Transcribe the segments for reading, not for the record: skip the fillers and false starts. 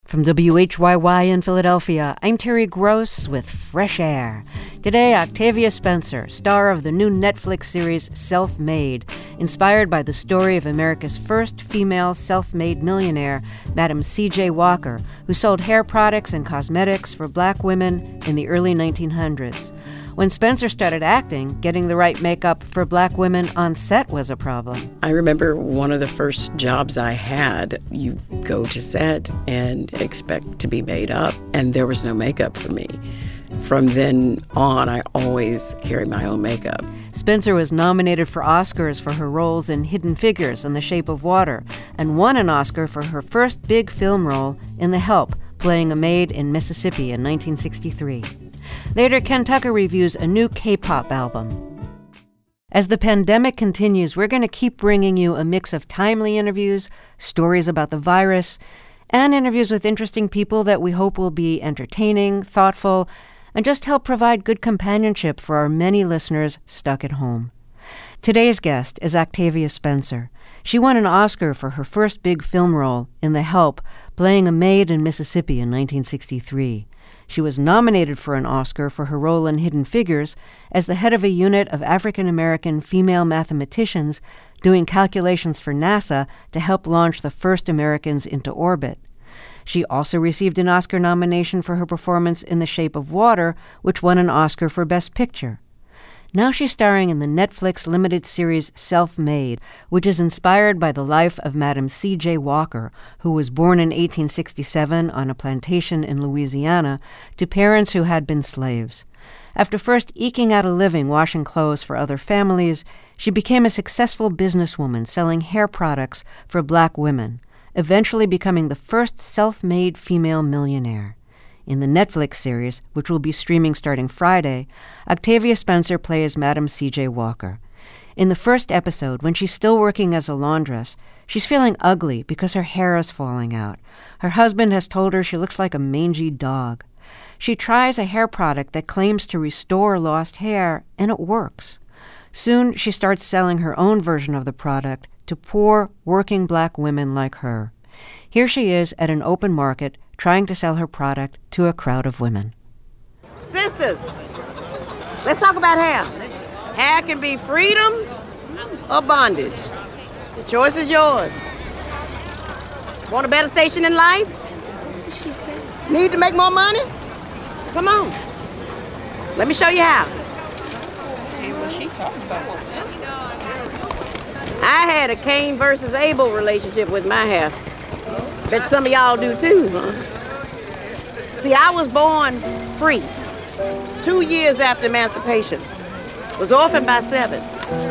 From WHYY in Philadelphia, I'm Terry Gross with Fresh Air. Today, Octavia Spencer, star of the new Netflix series Self-Made, inspired by the story of America's first female self-made millionaire, Madam C.J. Walker, who sold hair products and cosmetics for black women in the early 1900s. When Spencer started acting, getting the right makeup for black women on set was a problem. I remember one of the first jobs I had, you go to set and expect to be made up, and there was no makeup for me. From then on, I always carried my own makeup. Spencer was nominated for Oscars for her roles in Hidden Figures and The Shape of Water, and won an Oscar for her first big film role in The Help, playing a maid in Mississippi in 1963. Later, Ken Tucker reviews a new K-pop album. As the pandemic continues, we're going to keep bringing you a mix of timely interviews, stories about the virus, and interviews with interesting people that we hope will be entertaining, thoughtful, and just help provide good companionship for our many listeners stuck at home. Today's guest is Octavia Spencer. She won an Oscar for her first big film role in The Help, playing a maid in Mississippi in 1963. She was nominated for an Oscar for her role in Hidden Figures as the head of a unit of African-American female mathematicians doing calculations for NASA to help launch the first Americans into orbit. She also received an Oscar nomination for her performance in The Shape of Water, which won an Oscar for Best Picture. Now she's starring in the Netflix limited series Self-Made, which is inspired by the life of Madam C.J. Walker, who was born in 1867 on a plantation in Louisiana to parents who had been slaves. After first eking out a living washing clothes for other families, she became a successful businesswoman selling hair products for black women, eventually becoming the first self-made female millionaire. In the Netflix series, which will be streaming starting Friday, Octavia Spencer plays Madam C.J. Walker. In the first episode, when she's still working as a laundress, she's feeling ugly because her hair is falling out. Her husband has told her she looks like a mangy dog. She tries a hair product that claims to restore lost hair, and it works. Soon, she starts selling her own version of the product to poor, working black women like her. Here she is at an open market trying to sell her product to a crowd of women. Sisters, let's talk about hair. Hair can be freedom or bondage. The choice is yours. Want a better station in life? She said. Need to make more money? Come on. Let me show you how. Hey, what she talking about? I had a Cain versus Abel relationship with my hair. Bet some of y'all do too, huh? See, I was born free 2 years after emancipation. Was orphaned by 7.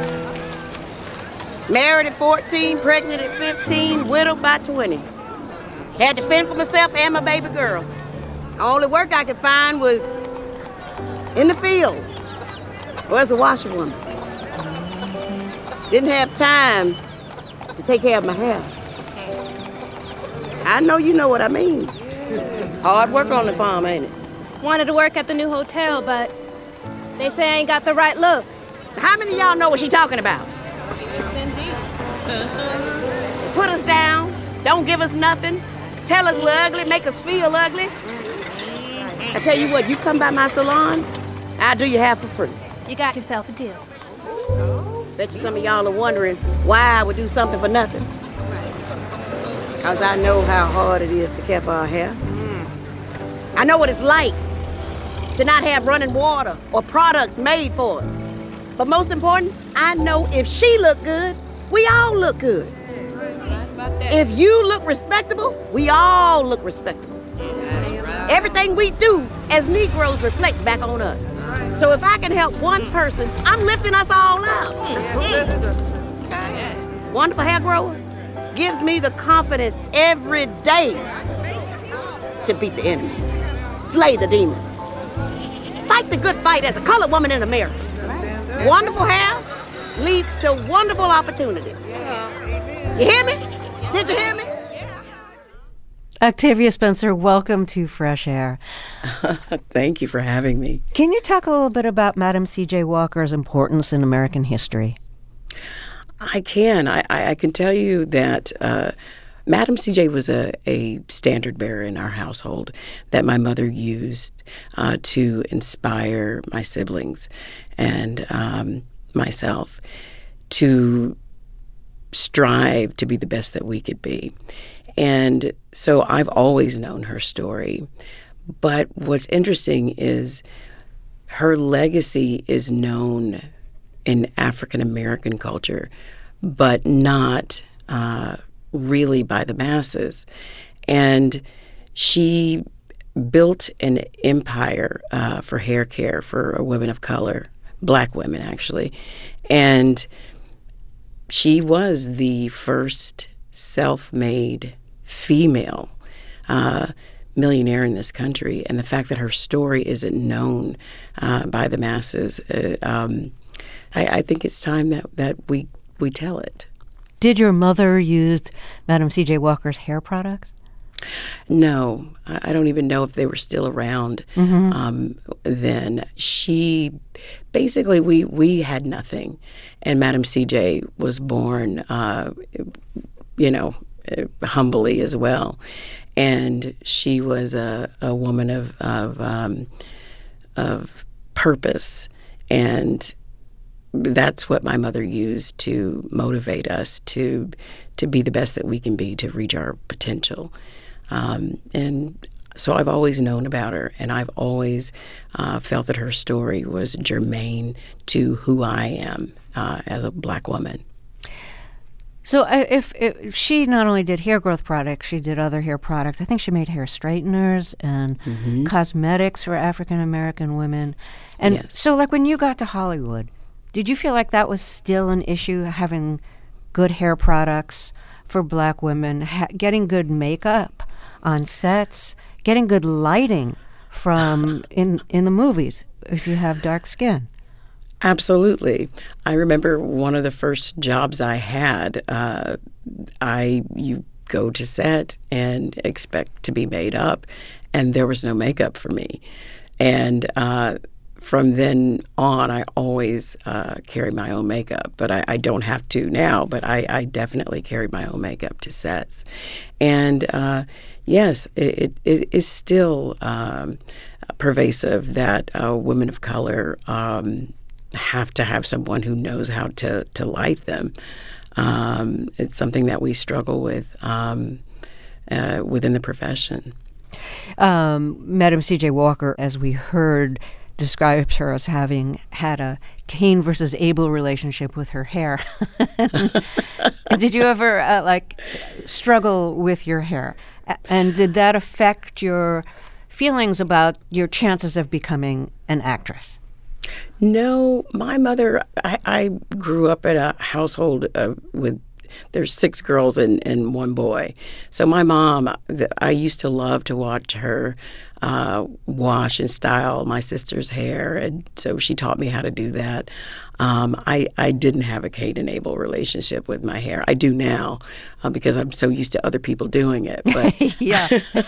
Married at 14, pregnant at 15, widowed by 20. Had to fend for myself and my baby girl. The only work I could find was in the fields or as a washerwoman. Didn't have time to take care of my hair. I know you know what I mean. Hard work on the farm, ain't it? Wanted to work at the new hotel, but they say I ain't got the right look. How many of y'all know what she's talking about? Yes, indeed. Put us down, don't give us nothing, tell us we're ugly, make us feel ugly. I tell you what, you come by my salon, I'll do your hair for free. You got yourself a deal. Bet you some of y'all are wondering why I would do something for nothing. Because I know how hard it is to care for our hair. I know what it's like to not have running water or products made for us. But most important, I know if she look good, we all look good. If you look respectable, we all look respectable. Everything we do as Negroes reflects back on us. So if I can help one person, I'm lifting us all up. Wonderful hair grower gives me the confidence every day to beat the enemy, slay the demon, fight the good fight as a colored woman in America. Wonderful hair leads to wonderful opportunities. You hear me? Did you hear me? Octavia Spencer, welcome to Fresh Air. Thank you for having me. Can you talk a little bit about Madam C.J. Walker's importance in American history? I can. I can tell you that Madam CJ was a standard bearer in our household that my mother used to inspire my siblings and myself to strive to be the best that we could be. And so I've always known her story. But what's interesting is her legacy is known in African American culture, but not really by the masses. And she built an empire for hair care for women of color, Black women actually. And she was the first self-made female millionaire in this country. And the fact that her story isn't known by the masses, I think it's time that we tell it. Did your mother use Madam C.J. Walker's hair products? No, I don't even know if they were still around then. She, basically, we had nothing. And Madam C.J. was born, humbly as well. And she was a woman of purpose, and that's what my mother used to motivate us to be the best that we can be, to reach our potential. And so I've always known about her, and I've always felt that her story was germane to who I am as a Black woman. So if she not only did hair growth products, she did other hair products. I think she made hair straighteners and cosmetics for African American women. And yes. So like when you got to Hollywood, did you feel like that was still an issue, having good hair products for Black women, getting good makeup on sets, getting good lighting from in the movies if you have dark skin? Absolutely. I remember one of the first jobs I had, you go to set and expect to be made up, and there was no makeup for me. And from then on, I always carry my own makeup, but I don't have to now, but I definitely carry my own makeup to sets. And yes, it is still pervasive that women of color have to have someone who knows how to light them. It's something that we struggle with within the profession. Madam C.J. Walker, as we heard, describes her as having had a Cain versus Abel relationship with her hair. Did you ever struggle with your hair? And did that affect your feelings about your chances of becoming an actress? No, my mother, I grew up in a household there's 6 girls and 1 boy. So my mom, I used to love to watch her wash and style my sister's hair, and so she taught me how to do that. I didn't have a Cain and Abel relationship with my hair. I do now because I'm so used to other people doing it. But Yeah.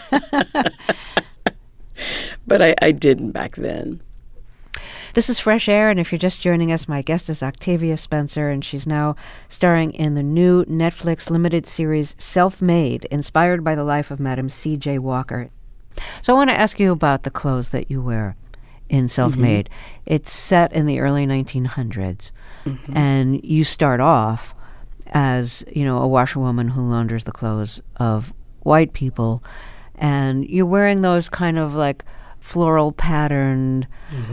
But I didn't back then. This is Fresh Air, and if you're just joining us, my guest is Octavia Spencer, and she's now starring in the new Netflix limited series Self-Made, inspired by the life of Madam C.J. Walker. So I want to ask you about the clothes that you wear in Self-Made. It's set in the early 1900s, and you start off as, a washerwoman who launders the clothes of white people, and you're wearing those kind of like floral patterned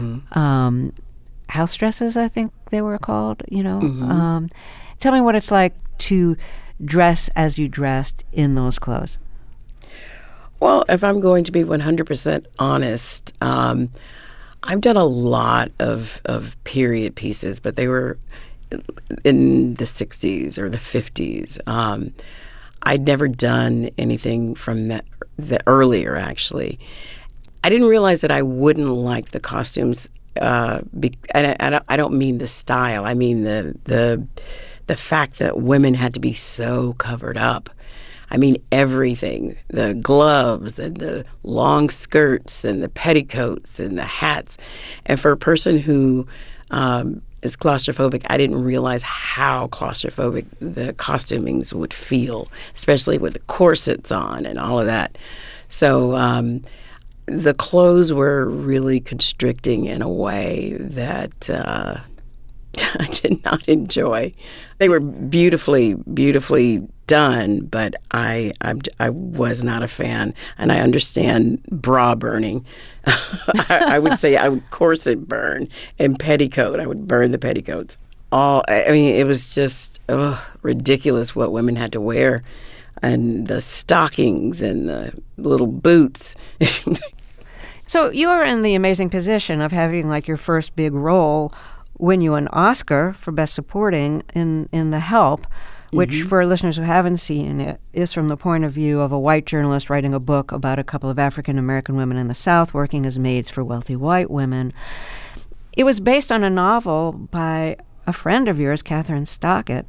house dresses, I think they were called, Tell me what it's like to dress as you dressed in those clothes. Well, if I'm going to be 100% honest, I've done a lot of period pieces, but they were in the 60s or the 50s. I'd never done anything from the earlier, actually. I didn't realize that I wouldn't like the costumes. And I don't mean the style. I mean the fact that women had to be so covered up. I mean everything, the gloves and the long skirts and the petticoats and the hats. And for a person who as claustrophobic. I didn't realize how claustrophobic the costumings would feel, especially with the corsets on and all of that. So the clothes were really constricting in a way that I did not enjoy. They were beautifully, beautifully done, but I was not a fan, and I understand bra burning. I would say I would corset burn and petticoat. I would burn the petticoats. It was just ridiculous what women had to wear, and the stockings and the little boots. So you are in the amazing position of having like your first big role win you an Oscar for Best Supporting in The Help, which for listeners who haven't seen it is from the point of view of a white journalist writing a book about a couple of African-American women in the South working as maids for wealthy white women. It was based on a novel by a friend of yours, Catherine Stockett,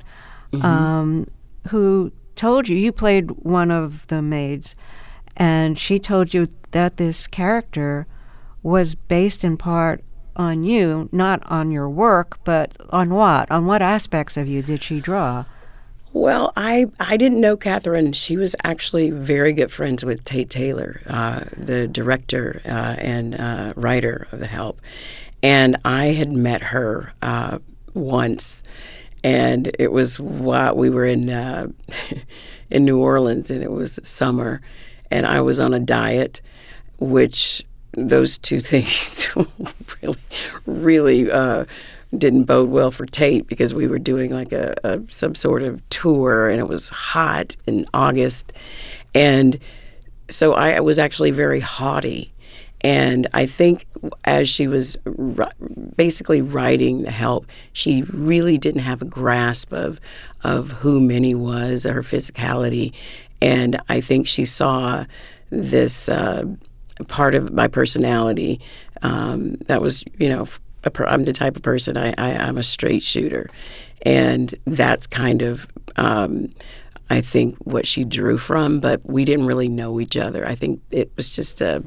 who told you played one of the maids, and she told you that this character was based in part on you, not on your work, but on what? On what aspects of you did she draw? Well, I didn't know Catherine. She was actually very good friends with Tate Taylor, the director and writer of The Help. And I had met her once, and it was while we were in in New Orleans, and it was summer, and I was on a diet, which those two things really didn't bode well for Tate, because we were doing like some sort of tour, and it was hot in August, and so I was actually very haughty. And I think as she was basically writing The Help, she really didn't have a grasp of who Minnie was, or her physicality, and I think she saw this part of my personality that was, I'm the type of person, I'm a straight shooter. And that's kind of, I think, what she drew from, but we didn't really know each other. I think it was just a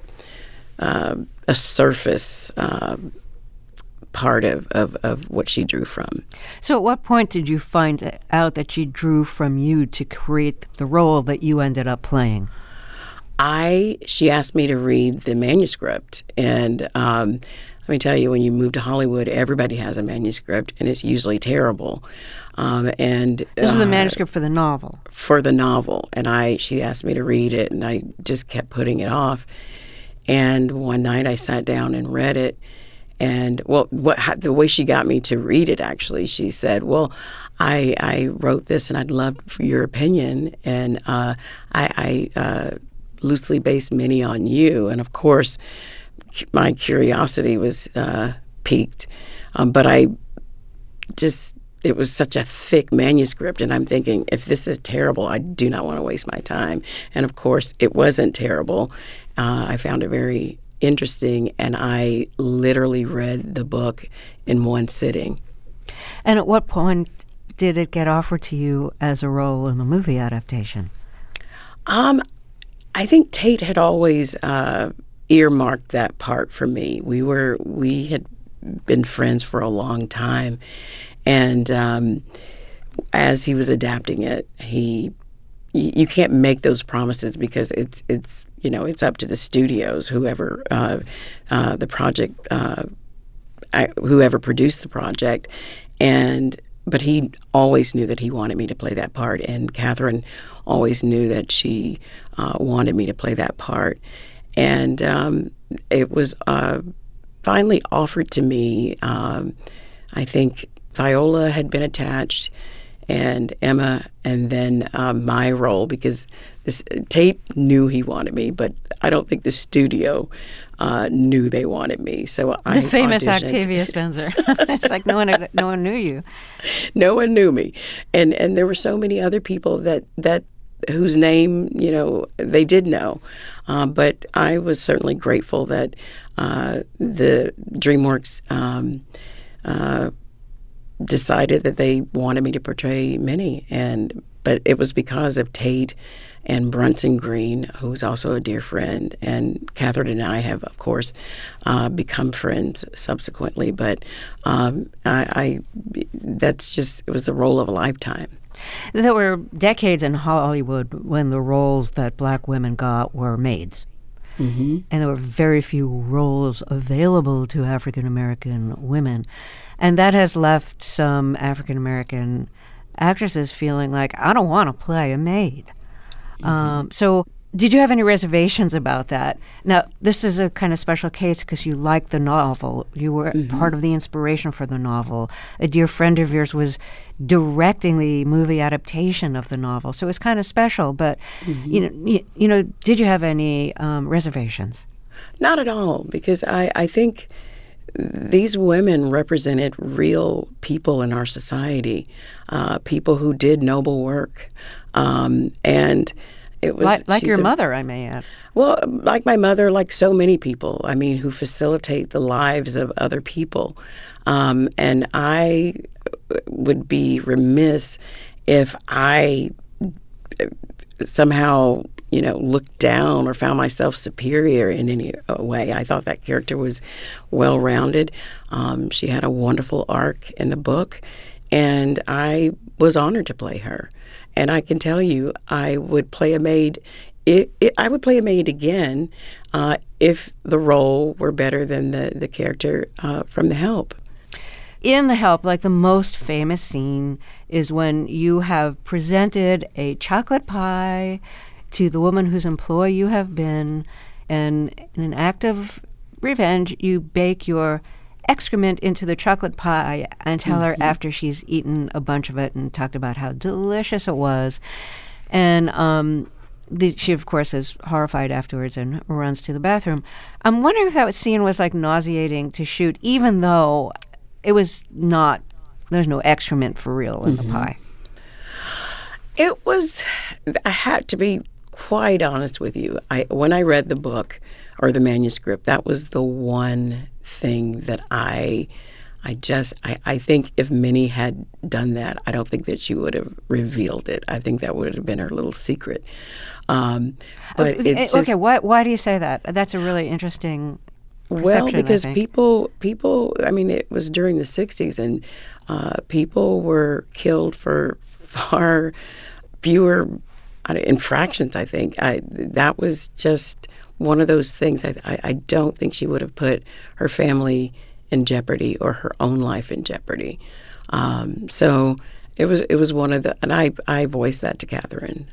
surface part of what she drew from. So at what point did you find out that she drew from you to create the role that you ended up playing? She asked me to read the manuscript, and let me tell you, when you move to Hollywood, everybody has a manuscript, and it's usually terrible. And this is the manuscript for the novel. For the novel, and she asked me to read it, and I just kept putting it off. And one night, I sat down and read it, and the way she got me to read it, actually, she said, "Well, I wrote this, and I'd love for your opinion, and I loosely based Minnie on you." And of course, my curiosity was piqued, but it was such a thick manuscript, and I'm thinking, if this is terrible, I do not want to waste my time. And of course, it wasn't terrible. I found it very interesting, and I literally read the book in one sitting. And at what point did it get offered to you as a role in the movie adaptation? I think Tate had always earmarked that part for me. We had been friends for a long time, and as he was adapting it, you can't make those promises, because it's up to the studios, whoever the project, whoever produced the project, but he always knew that he wanted me to play that part, and Catherine always knew that she wanted me to play that part. And it was finally offered to me. I think Viola had been attached, and Emma, and then my role, because Tate knew he wanted me, but I don't think the studio knew they wanted me. So I the famous auditioned. Octavia Spencer. It's like no one knew you. No one knew me, and there were so many other people that whose name they did know, but I was certainly grateful that the DreamWorks decided that they wanted me to portray Minnie, and But it was because of Tate and Brunson Green, who's also a dear friend, and Catherine and I have, of course, become friends subsequently. But that's just, it was the role of a lifetime. There were decades in Hollywood when the roles that black women got were maids. Mm-hmm. And there were very few roles available to African American women. And that has left some African American actresses feeling like, I don't want to play a maid. Mm-hmm. So did you have any reservations about that? Now, this is a kind of special case because you liked the novel. You were part of the inspiration for the novel. A dear friend of yours was directing the movie adaptation of the novel. So it was kind of special. But, you know, did you have any reservations? Not at all, because I think these women represented real people in our society, people who did noble work. And it was like your mother, I may add. Well, like my mother, like so many people, I mean, who facilitate the lives of other people. And I would be remiss if I somehow, you know, looked down or found myself superior in any way. I thought that character was well-rounded. She had a wonderful arc in the book, and I was honored to play her. And I can tell you, I would play a maid. I would play a maid again if the role were better than the character from The Help. In The Help, like the most famous scene is when you have presented a chocolate pie to the woman whose employee you have been, and in an act of revenge, you bake your excrement into the chocolate pie and tell her after she's eaten a bunch of it and talked about how delicious it was. And she, of course, is horrified afterwards and runs to the bathroom. I'm wondering if that scene was like nauseating to shoot, even though it was not, there's no excrement for real in the pie. It was, I had to be quite honest with you. When I read the book or the manuscript, that was the one thing that I think if Minnie had done that, I don't think that she would have revealed it. I think that would have been her little secret. But it's okay, why do you say that? That's a really interesting perception. Well, because people, I mean, it was during the 60s, and people were killed for far fewer infractions, I think. That was just one of those things. I don't think she would have put her family in jeopardy or her own life in jeopardy. So it was one of the, and I voiced that to Catherine.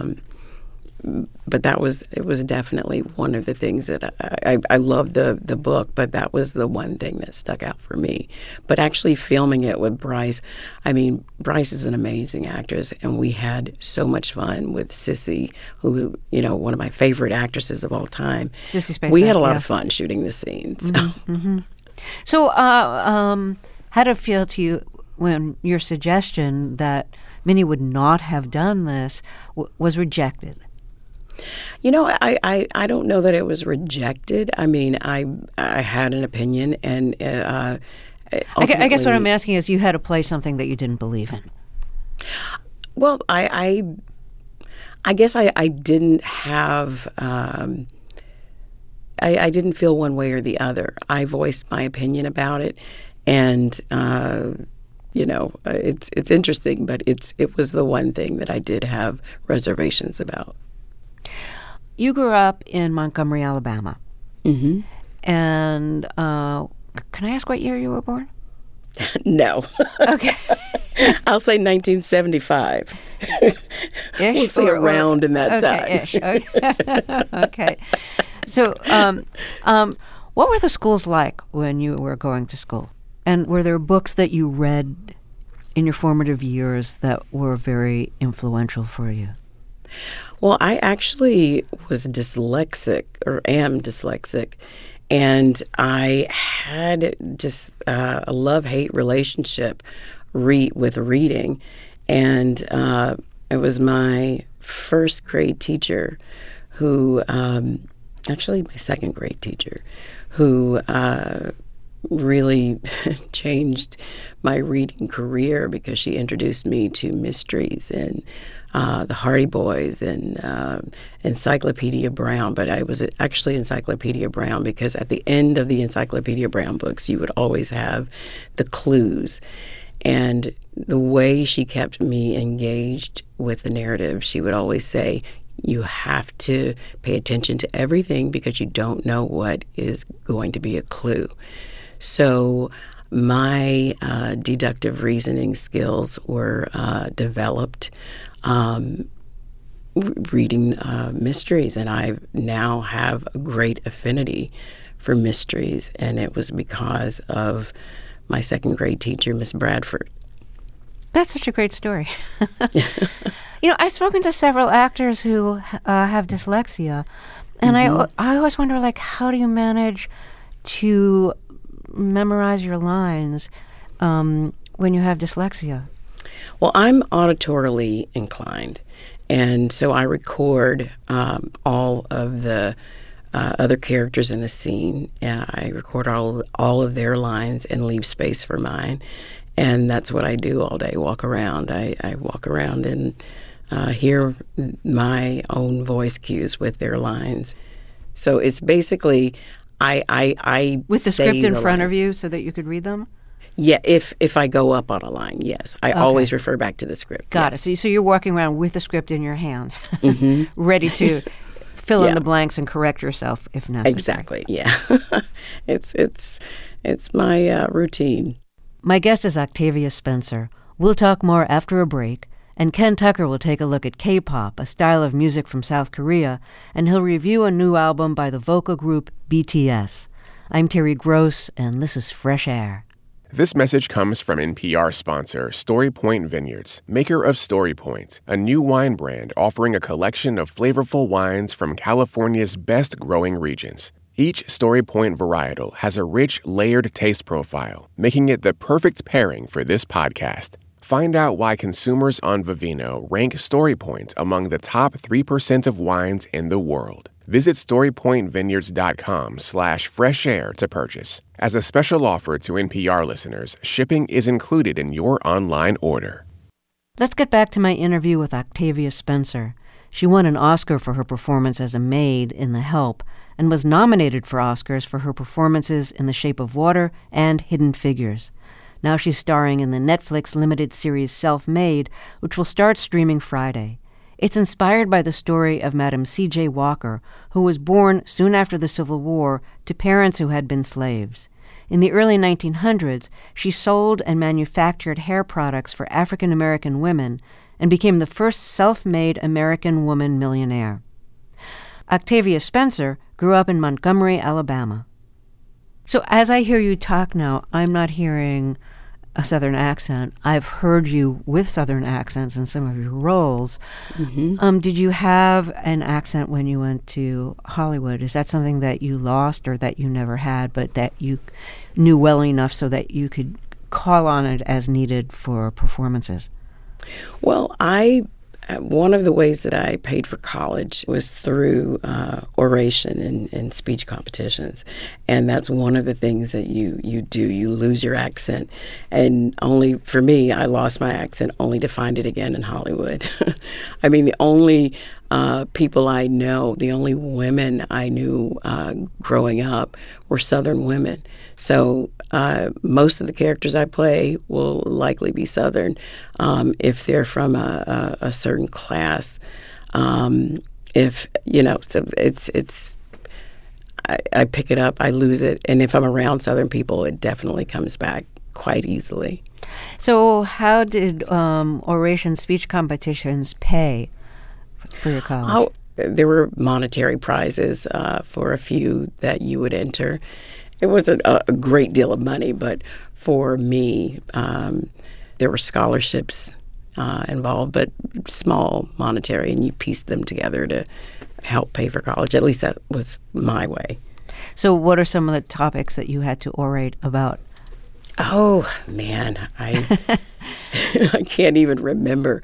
But it was definitely one of the things that I loved the book, but that was the one thing that stuck out for me. But actually filming it with Bryce, I mean, Bryce is an amazing actress, and we had so much fun with Sissy, who, you know, one of my favorite actresses of all time. Sissy Spacek, we had a lot of fun shooting the scenes. So how did it feel to you when your suggestion that Minnie would not have done this was rejected? You know, I don't know that it was rejected. I mean, I had an opinion, and I guess what I'm asking is, you had to play something that you didn't believe in. Well, I guess I didn't have. I didn't feel one way or the other. I voiced my opinion about it, and you know, it's interesting, but it was the one thing that I did have reservations about. You grew up in Montgomery, Alabama. Mm-hmm. And can I ask what year you were born? No. Okay. I'll say 1975. Ish? We'll say around in that time. Ish. Okay. Okay. So what were the schools like when you were going to school? And were there books that you read in your formative years that were very influential for you? Well, I actually was dyslexic, or am dyslexic, and I had just a love-hate relationship with reading. And it was my first grade teacher who, actually my second grade teacher, who really changed my reading career because she introduced me to mysteries and the Hardy Boys and Encyclopedia Brown. But I was actually Encyclopedia Brown because at the end of the Encyclopedia Brown books, you would always have the clues. And the way she kept me engaged with the narrative, she would always say, you have to pay attention to everything because you don't know what is going to be a clue. So my deductive reasoning skills were developed reading mysteries, and I now have a great affinity for mysteries, and it was because of my second grade teacher, Miss Bradford. That's such a great story. I've spoken to several actors who have dyslexia, and I always wonder, like, how do you manage to memorize your lines when you have dyslexia? Well, I'm auditorily inclined, and so I record all of the other characters in the scene. I record all of their lines and leave space for mine, and that's what I do all day, walk around. I walk around and hear my own voice cues with their lines. So it's basically I with the script in front lines of you so that you could read them? Yeah, if I go up on a line, yes. I always refer back to the script. Got it. So you're walking around with the script in your hand, ready to fill in the blanks and correct yourself if necessary. Exactly, yeah. It's my routine. My guest is Octavia Spencer. We'll talk more after a break, and Ken Tucker will take a look at K-pop, a style of music from South Korea, and he'll review a new album by the vocal group BTS. I'm Terry Gross, and this is Fresh Air. This message comes from NPR sponsor Story Point Vineyards, maker of Story Point, a new wine brand offering a collection of flavorful wines from California's best growing regions. Each Story Point varietal has a rich, layered taste profile, making it the perfect pairing for this podcast. Find out why consumers on Vivino rank Story Point among the top 3% of wines in the world. Visit StoryPointVineyards.com/freshair to purchase. As a special offer to NPR listeners, shipping is included in your online order. Let's get back to my interview with Octavia Spencer. She won an Oscar for her performance as a maid in The Help and was nominated for Oscars for her performances in The Shape of Water and Hidden Figures. Now she's starring in the Netflix limited series Self-Made, which will start streaming Friday. It's inspired by the story of Madam C.J. Walker, who was born soon after the Civil War to parents who had been slaves. In the early 1900s, she sold and manufactured hair products for African American women and became the first self-made American woman millionaire. Octavia Spencer grew up in Montgomery, Alabama. So as I hear you talk now, I'm not hearing a Southern accent. I've heard you with Southern accents in some of your roles. Did you have an accent when you went to Hollywood? Is that something that you lost or that you never had, but that you knew well enough so that you could call on it as needed for performances? Well, one of the ways that I paid for college was through oration and speech competitions. And that's one of the things that you do. You lose your accent. And only, for me, I lost my accent only to find it again in Hollywood. I mean, the only people I know, the only women I knew growing up were Southern women. So most of the characters I play will likely be Southern if they're from a certain class. If, so it's I pick it up, I lose it. And if I'm around Southern people, it definitely comes back quite easily. So how did oration speech competitions pay for your college? There were monetary prizes for a few that you would enter. It wasn't a great deal of money, but for me, there were scholarships involved, but small monetary, and you pieced them together to help pay for college. At least that was my way. So what are some of the topics that you had to orate about? Oh, man, I can't even remember.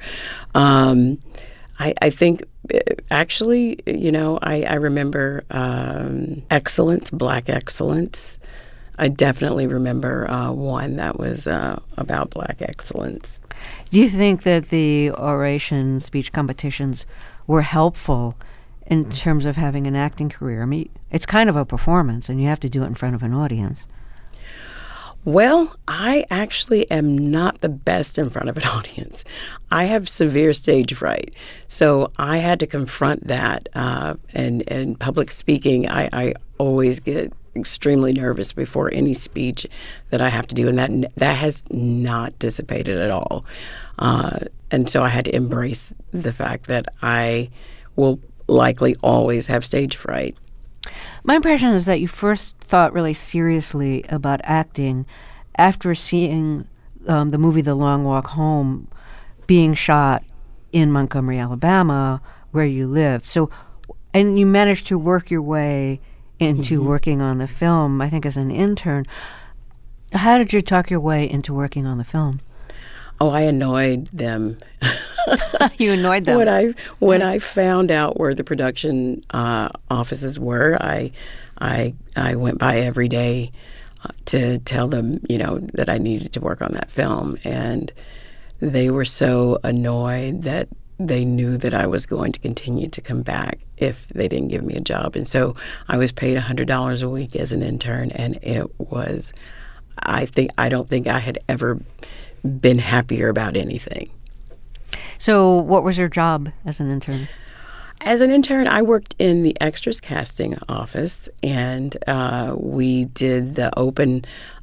I think, actually, I remember excellence, Black excellence, I definitely remember one that was about Black excellence. Do you think that the oration speech competitions were helpful in terms of having an acting career? I mean, it's kind of a performance, and you have to do it in front of an audience. Well, I actually am not the best in front of an audience. I have severe stage fright, so I had to confront that. And public speaking, I always get extremely nervous before any speech that I have to do, and that has not dissipated at all. And so I had to embrace the fact that I will likely always have stage fright. My impression is that you first thought really seriously about acting after seeing the movie The Long Walk Home being shot in Montgomery, Alabama, where you lived. So, and you managed to work your way into working on the film, I think, as an intern. How did you talk your way into working on the film? Oh, I annoyed them. You annoyed them? When I found out where the production offices were, I went by every day to tell them, that I needed to work on that film. And they were so annoyed that they knew that I was going to continue to come back if they didn't give me a job. And so I was paid $100 a week as an intern, and it was, I don't think I had ever been happier about anything. So what was your job as an intern? As an intern, I worked in the extras casting office, and we did the open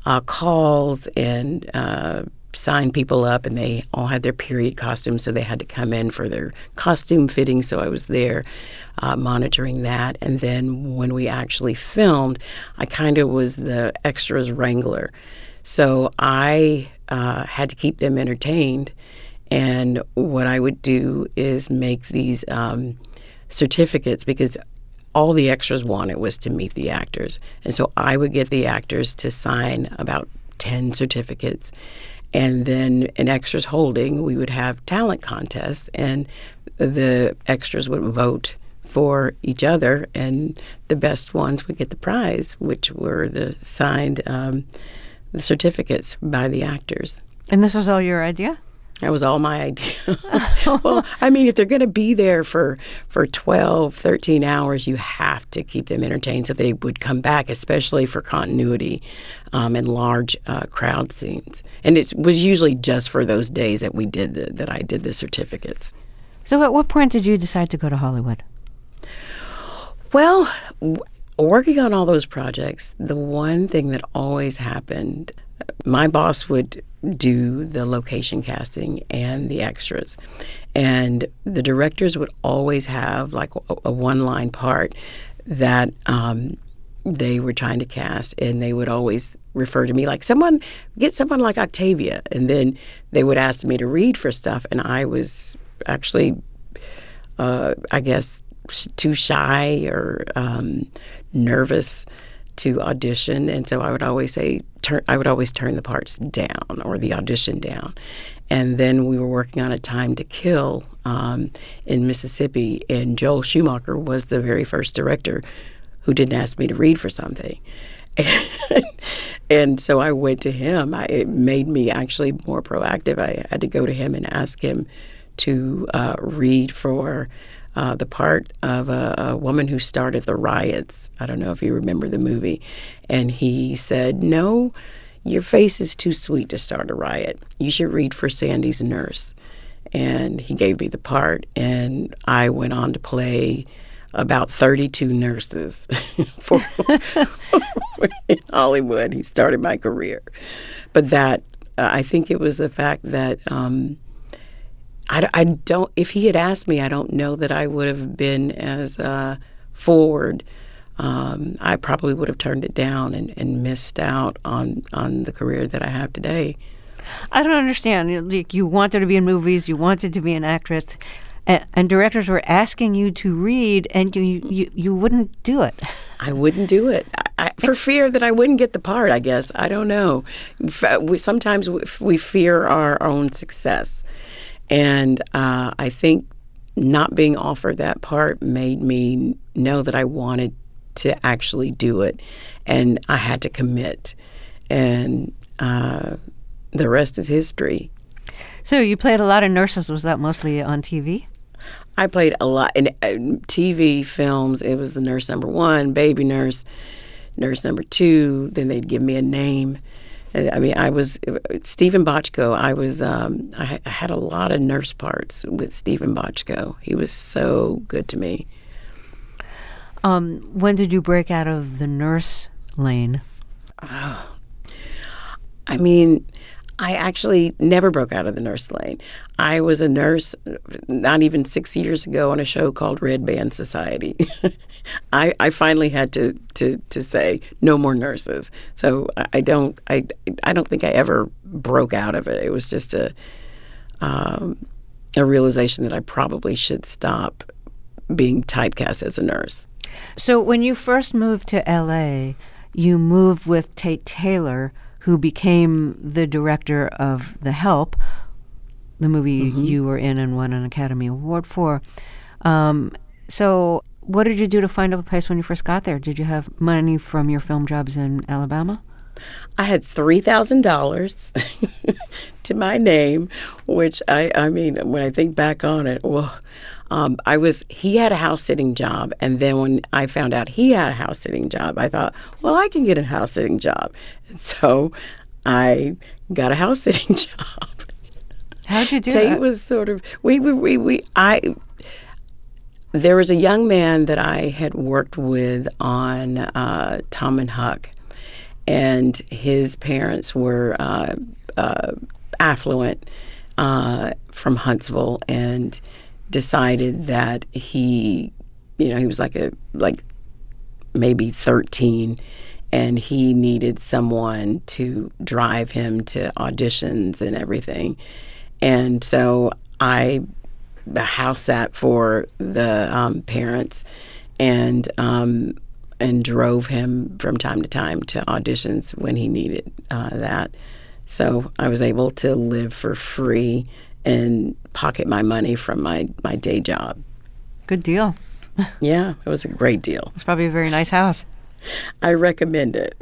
calls and signed people up, and they all had their period costumes, so they had to come in for their costume fitting. So I was there monitoring that. And then when we actually filmed, I kind of was the extras wrangler. So I had to keep them entertained. And what I would do is make these certificates, because all the extras wanted was to meet the actors. And so I would get the actors to sign about 10 certificates. And then in Extras Holding, we would have talent contests, and the extras would vote for each other, and the best ones would get the prize, which were the signed the certificates by the actors. And this was all your idea? That was all my idea. Well, I mean, if they're going to be there for 12, 13 hours, you have to keep them entertained so they would come back, especially for continuity and large crowd scenes. And it was usually just for those days that that I did the certificates. So at what point did you decide to go to Hollywood? Well, working on all those projects, the one thing that always happened, my boss would do the location casting and the extras. And the directors would always have like a one-line part that they were trying to cast, and they would always refer to me like, get someone like Octavia. And then they would ask me to read for stuff, and I was actually, I guess, too shy or nervous to audition, and so I would always turn the parts down or the audition down. And then we were working on A Time to Kill in Mississippi, and Joel Schumacher was the very first director who didn't ask me to read for something. And so I went to him. It made me actually more proactive. I had to go to him and ask him to read for the part of a woman who started the riots. I don't know if you remember the movie. And he said, "No, your face is too sweet to start a riot. You should read for Sandy's nurse." And he gave me the part, and I went on to play about 32 nurses in Hollywood. He started my career. But that, I think it was the fact that I don't, if he had asked me, I don't know that I would have been as forward. I probably would have turned it down and missed out on the career that I have today. I don't understand. You wanted to be in movies, you wanted to be an actress, and directors were asking you to read, and you wouldn't do it. I wouldn't do it. For fear that I wouldn't get the part, I guess. I don't know. Sometimes we fear our own success. And I think not being offered that part made me know that I wanted to actually do it, and I had to commit, and the rest is history. So you played a lot of nurses. Was that mostly on TV? I played a lot in TV, films. It was the nurse number 1, baby nurse, nurse number 2. Then they'd give me a name. I mean, I was Stephen Bochco. I had a lot of nurse parts with Stephen Bochco. He was so good to me. When did you break out of the nurse lane? Oh. I mean, I actually never broke out of the nurse lane. I was a nurse not even 6 years ago on a show called Red Band Society. I finally had to say no more nurses. So I don't think I ever broke out of it. It was just a realization that I probably should stop being typecast as a nurse. So when you first moved to L.A., you moved with Tate Taylor, who became the director of The Help, the movie you were in and won an Academy Award for. So what did you do to find a place when you first got there? Did you have money from your film jobs in Alabama? I had $3,000 to my name, which I mean, when I think back on it, well, he had a house-sitting job, and then when I found out he had a house-sitting job, I thought, well, I can get a house-sitting job. And so I got a house-sitting job. How'd you do Tate that? was sort of, there was a young man that I had worked with on Tom and Huck, and his parents were affluent from Huntsville, and decided that he was like maybe 13, and he needed someone to drive him to auditions and everything. And so I house sat for the parents and drove him from time to time to auditions when he needed that. So I was able to live for free and pocket my money from my day job. Good deal. Yeah, it was a great deal. It's probably a very nice house. I recommend it.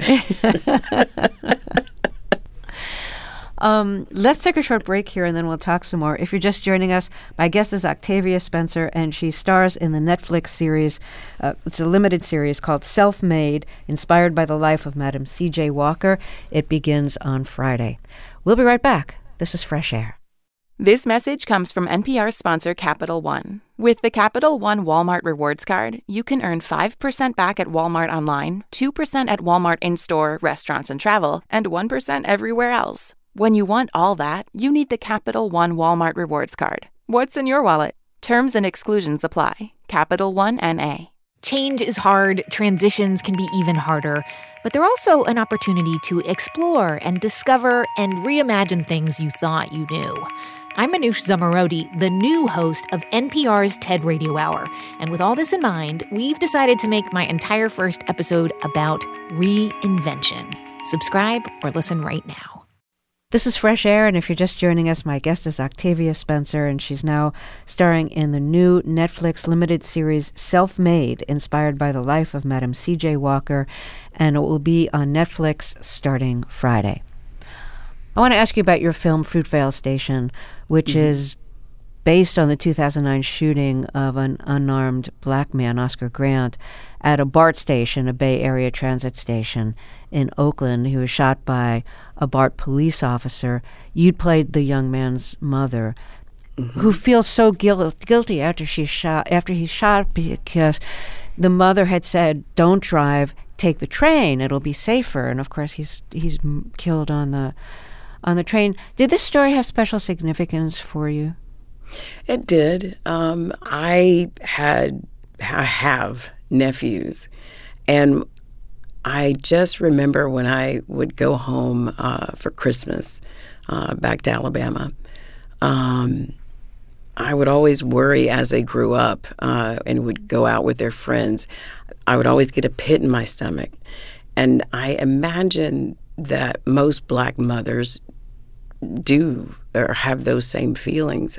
Let's take a short break here, and then we'll talk some more. If you're just joining us, my guest is Octavia Spencer, and she stars in the Netflix series. It's a limited series called Self-Made, inspired by the life of Madam C.J. Walker. It begins on Friday. We'll be right back. This is Fresh Air. This message comes from NPR sponsor Capital One. With the Capital One Walmart Rewards Card, you can earn 5% back at Walmart online, 2% at Walmart in-store, restaurants and travel, and 1% everywhere else. When you want all that, you need the Capital One Walmart Rewards Card. What's in your wallet? Terms and exclusions apply. Capital One N.A. Change is hard, transitions can be even harder, but they're also an opportunity to explore and discover and reimagine things you thought you knew. I'm Manoush Zomorodi, the new host of NPR's TED Radio Hour, and with all this in mind, we've decided to make my entire first episode about reinvention. Subscribe or listen right now. This is Fresh Air, and if you're just joining us, my guest is Octavia Spencer, and she's now starring in the new Netflix limited series Self-Made, inspired by the life of Madam C.J. Walker, and it will be on Netflix starting Friday. I want to ask you about your film Fruitvale Station, which is based on the 2009 shooting of an unarmed black man, Oscar Grant, at a BART station, a Bay Area transit station in Oakland. He was shot by a BART police officer. You'd played the young man's mother, who feels so guilty after he's shot because the mother had said, "Don't drive, take the train. It'll be safer." And of course, he's killed on the train. Did this story have special significance for you? It did. I have nephews, and I just remember when I would go home for Christmas back to Alabama, I would always worry as they grew up and would go out with their friends. I would always get a pit in my stomach. And I imagine that most black mothers do or have those same feelings.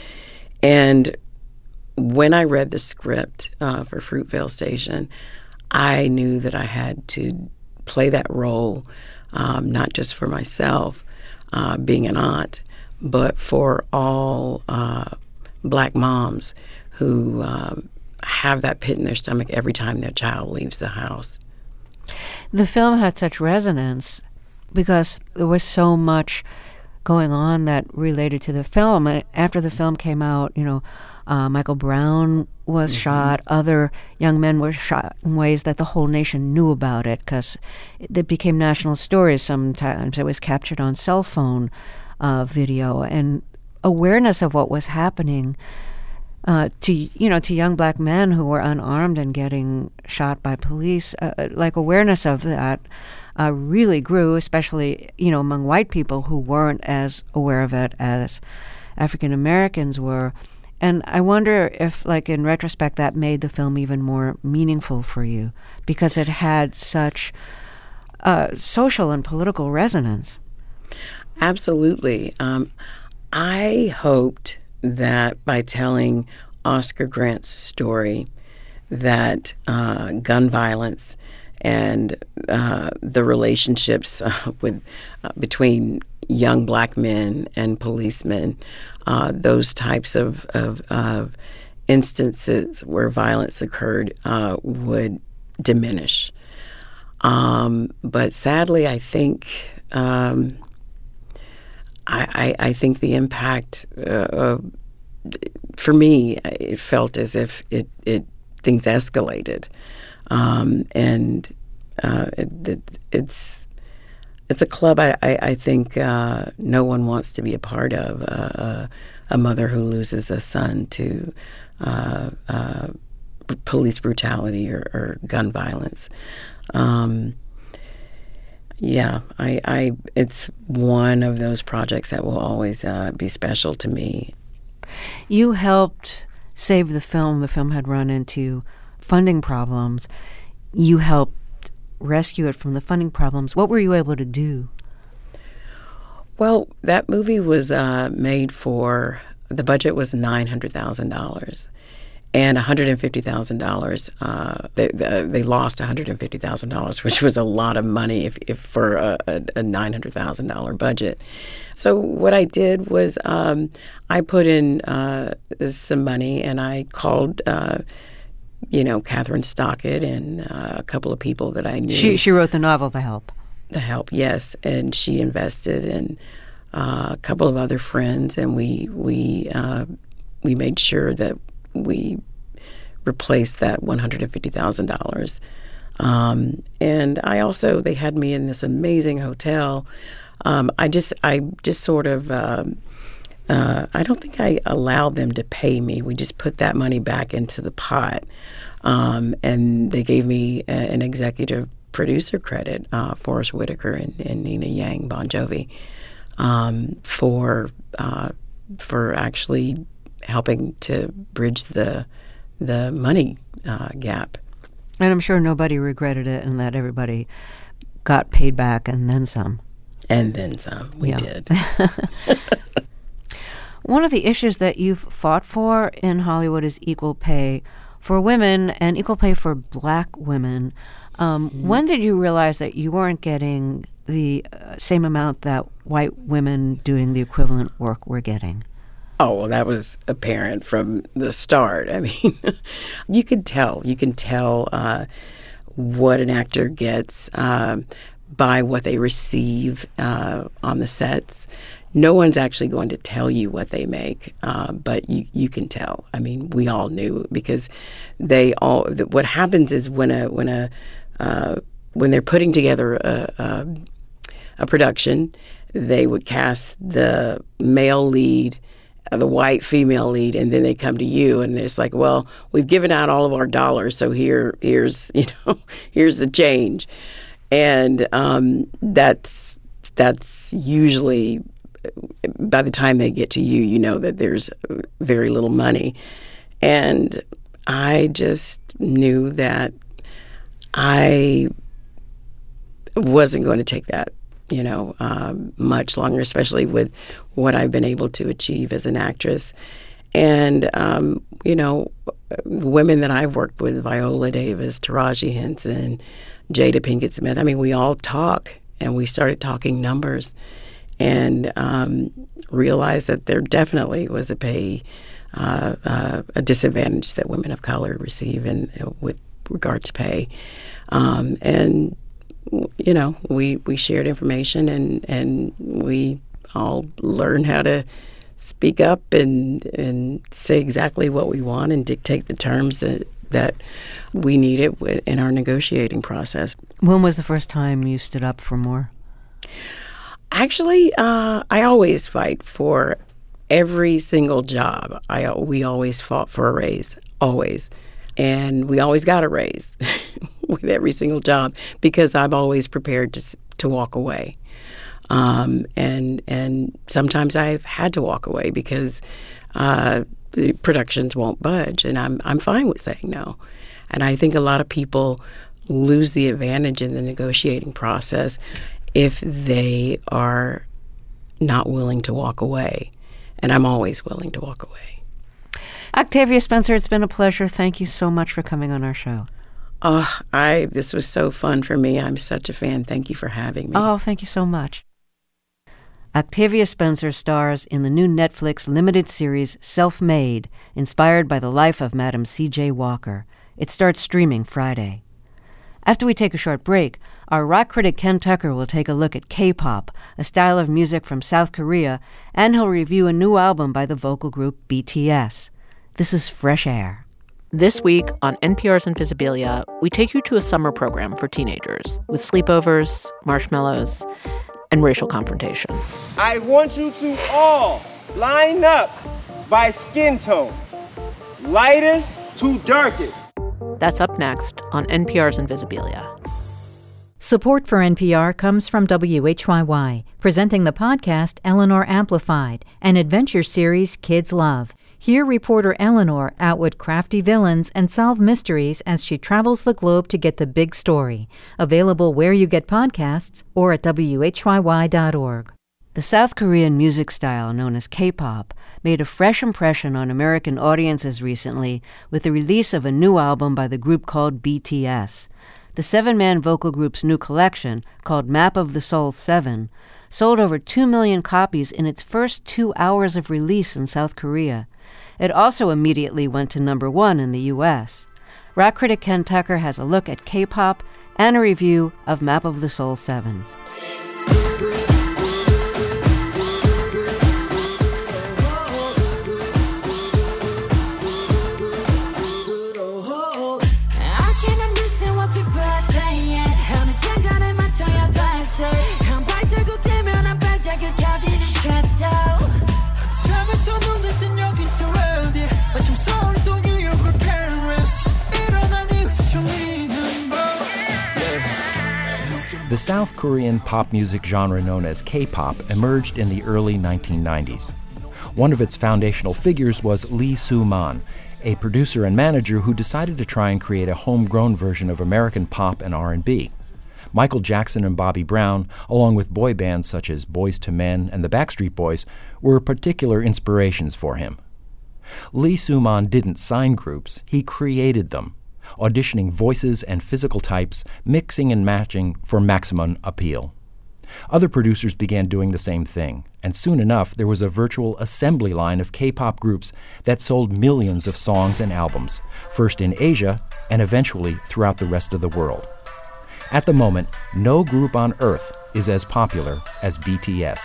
And when I read the script for Fruitvale Station, I knew that I had to play that role, not just for myself, being an aunt, but for all Black moms who have that pit in their stomach every time their child leaves the house. The film had such resonance because there was so much going on that related to the film. And after the film came out, Michael Brown was shot. Other young men were shot in ways that the whole nation knew about it because it became national stories. Sometimes it was captured on cell phone video, and awareness of what was happening to young Black men who were unarmed and getting shot by police. Awareness of that really grew, especially among white people who weren't as aware of it as African Americans were. And I wonder if, in retrospect, that made the film even more meaningful for you because it had such social and political resonance. Absolutely. I hoped that by telling Oscar Grant's story, that gun violence and the relationships between young Black men and policemen, those types of instances where violence occurred would diminish. But sadly, I think I think the impact for me, it felt as if things escalated, and it's a club I think no one wants to be a part of. A mother who loses a son to police brutality or gun violence. It's one of those projects that will always be special to me. You helped save the film. The film had run into funding problems. You helped rescue it from the funding problems. What were you able to do? Well, that movie was made for, the budget was $900,000. And $150,000, they lost $150,000, which was a lot of money if for a $900,000 budget. So what I did was I put in some money, and I called, Catherine Stockett and a couple of people that I knew. She wrote the novel, The Help. The Help, yes, and she invested in a couple of other friends, and we made sure that we replaced that $150,000. And I also, they had me in this amazing hotel. I just sort of, I don't think I allowed them to pay me. We just put that money back into the pot. And they gave me an executive producer credit, Forrest Whitaker and Nina Yang Bon Jovi, for actually helping to bridge the money gap. And I'm sure nobody regretted it, and that everybody got paid back and then some. And then some. We did. One of the issues that you've fought for in Hollywood is equal pay for women and equal pay for Black women. When did you realize that you weren't getting the same amount that white women doing the equivalent work were getting? Oh, well, that was apparent from the start. I mean, you can tell what an actor gets by what they receive on the sets. No one's actually going to tell you what they make, but you can tell. I mean, we all knew because what happens is when they're putting together a production, they would cast the male lead, the white female lead, and then they come to you, and it's like, well, we've given out all of our dollars, so here's the change, and that's usually, by the time they get to you, you know that there's very little money, and I just knew that I wasn't going to take that much longer, especially with what I've been able to achieve as an actress. And, women that I've worked with, Viola Davis, Taraji Henson, Jada Pinkett Smith, I mean, we all talk, and we started talking numbers and realized that there definitely was a disadvantage that women of color receive with regard to pay. And, you know, we shared information and we all learned how to speak up and say exactly what we want and dictate the terms that we needed in our negotiating process. When was the first time you stood up for more? Actually, I always fight for every single job. We always fought for a raise, always. And we always got a raise with every single job because I'm always prepared to walk away. And sometimes I've had to walk away because the productions won't budge, and I'm fine with saying no. And I think a lot of people lose the advantage in the negotiating process if they are not willing to walk away. And I'm always willing to walk away. Octavia Spencer, it's been a pleasure. Thank you so much for coming on our show. Oh, this was so fun for me. I'm such a fan. Thank you for having me. Oh, thank you so much. Octavia Spencer stars in the new Netflix limited series Self-Made, inspired by the life of Madam C.J. Walker. It starts streaming Friday. After we take a short break, our rock critic Ken Tucker will take a look at K-pop, a style of music from South Korea, and he'll review a new album by the vocal group BTS. This is Fresh Air. This week on NPR's Invisibilia, we take you to a summer program for teenagers with sleepovers, marshmallows, and racial confrontation. I want you to all line up by skin tone, lightest to darkest. That's up next on NPR's Invisibilia. Support for NPR comes from WHYY, presenting the podcast Eleanor Amplified, an adventure series kids love. Hear reporter Eleanor outwit crafty villains and solve mysteries as she travels the globe to get the big story. Available where you get podcasts or at WHYY.org. The South Korean music style known as K-pop made a fresh impression on American audiences recently with the release of a new album by the group called BTS. The seven-man vocal group's new collection, called Map of the Soul 7, sold over 2 million copies in its first 2 hours of release in South Korea. It also immediately went to #1 in the U.S. Rock critic Ken Tucker has a look at K-pop and a review of Map of the Soul 7. The South Korean pop music genre known as K-pop emerged in the early 1990s. One of its foundational figures was Lee Soo-man, a producer and manager who decided to try and create a homegrown version of American pop and R&B. Michael Jackson and Bobby Brown, along with boy bands such as Boyz II Men and the Backstreet Boys, were particular inspirations for him. Lee Soo-man didn't sign groups, he created them, auditioning voices and physical types, mixing and matching for maximum appeal. Other producers began doing the same thing, and soon enough there was a virtual assembly line of K-pop groups that sold millions of songs and albums, first in Asia and eventually throughout the rest of the world. At the moment, no group on Earth is as popular as BTS.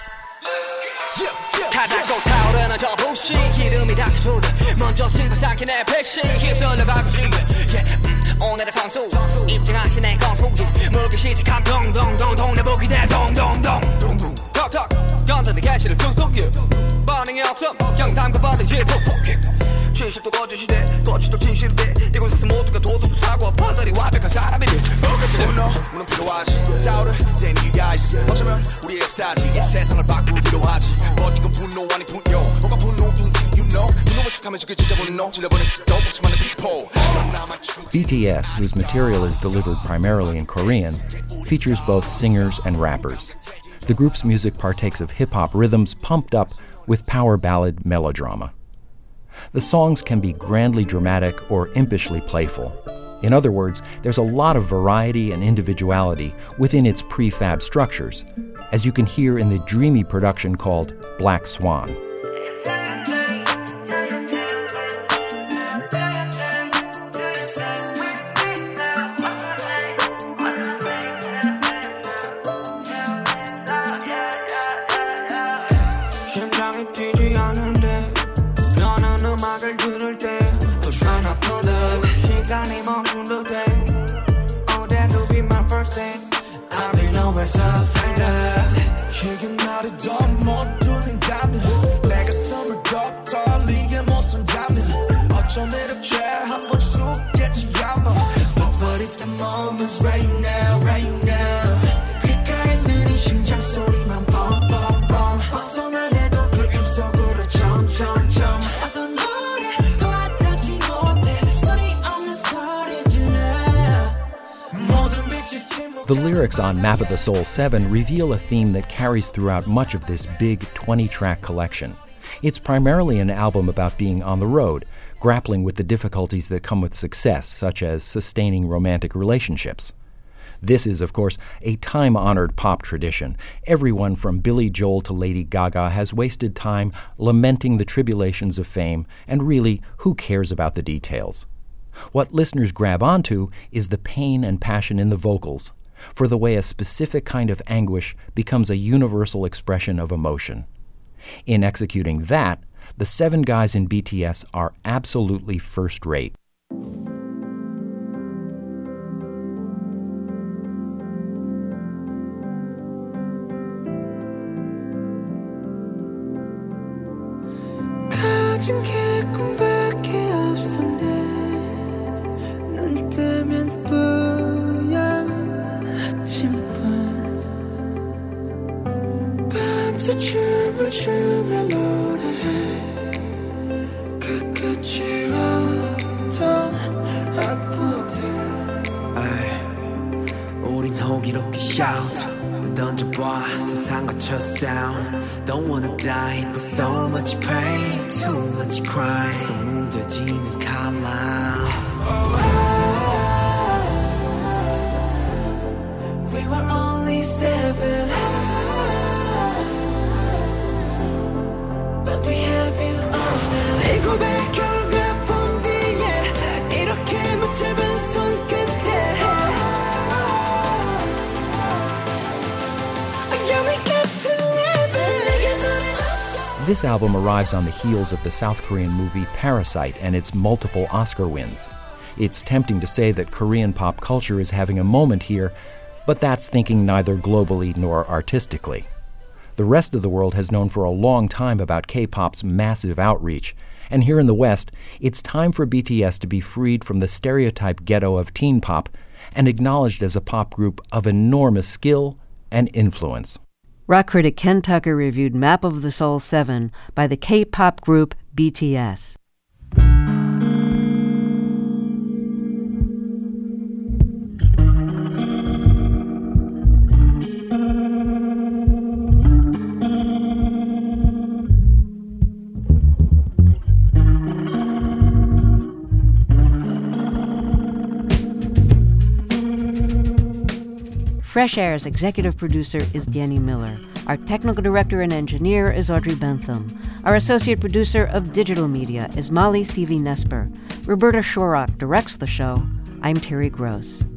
BTS, whose material is delivered primarily in Korean, features both singers and rappers. The group's music partakes of hip-hop rhythms pumped up with power ballad melodrama. The songs can be grandly dramatic or impishly playful. In other words, there's a lot of variety and individuality within its prefab structures, as you can hear in the dreamy production called Black Swan. The lyrics on Map of the Soul 7 reveal a theme that carries throughout much of this big 20-track collection. It's primarily an album about being on the road, grappling with the difficulties that come with success, such as sustaining romantic relationships. This is, of course, a time-honored pop tradition. Everyone from Billy Joel to Lady Gaga has wasted time lamenting the tribulations of fame, and really, who cares about the details? What listeners grab onto is the pain and passion in the vocals, for the way a specific kind of anguish becomes a universal expression of emotion. In executing that, the 7 guys in BTS are absolutely first-rate. 춤을 추며 노래해 끝끝이 없던 악보들 우린 호기롭게 shout 던져봐 세상 거쳐 sound Don't wanna die but so much pain Too much crime 속 묻어지는 칼날 We were only 7 But we have you all 내 고백 결과 본 뒤에 이렇게 못 잡은 손끝에 This album arrives on the heels of the South Korean movie Parasite and its multiple Oscar wins. It's tempting to say that Korean pop culture is having a moment here, but that's thinking neither globally nor artistically. The rest of the world has known for a long time about K-pop's massive outreach, and here in the West, it's time for BTS to be freed from the stereotype ghetto of teen pop and acknowledged as a pop group of enormous skill and influence. Rock critic Ken Tucker reviewed Map of the Soul 7 by the K-pop group BTS. Fresh Air's executive producer is Danny Miller. Our technical director and engineer is Audrey Bentham. Our associate producer of digital media is Molly Seavey-Nesper. Roberta Shorrock directs the show. I'm Terry Gross.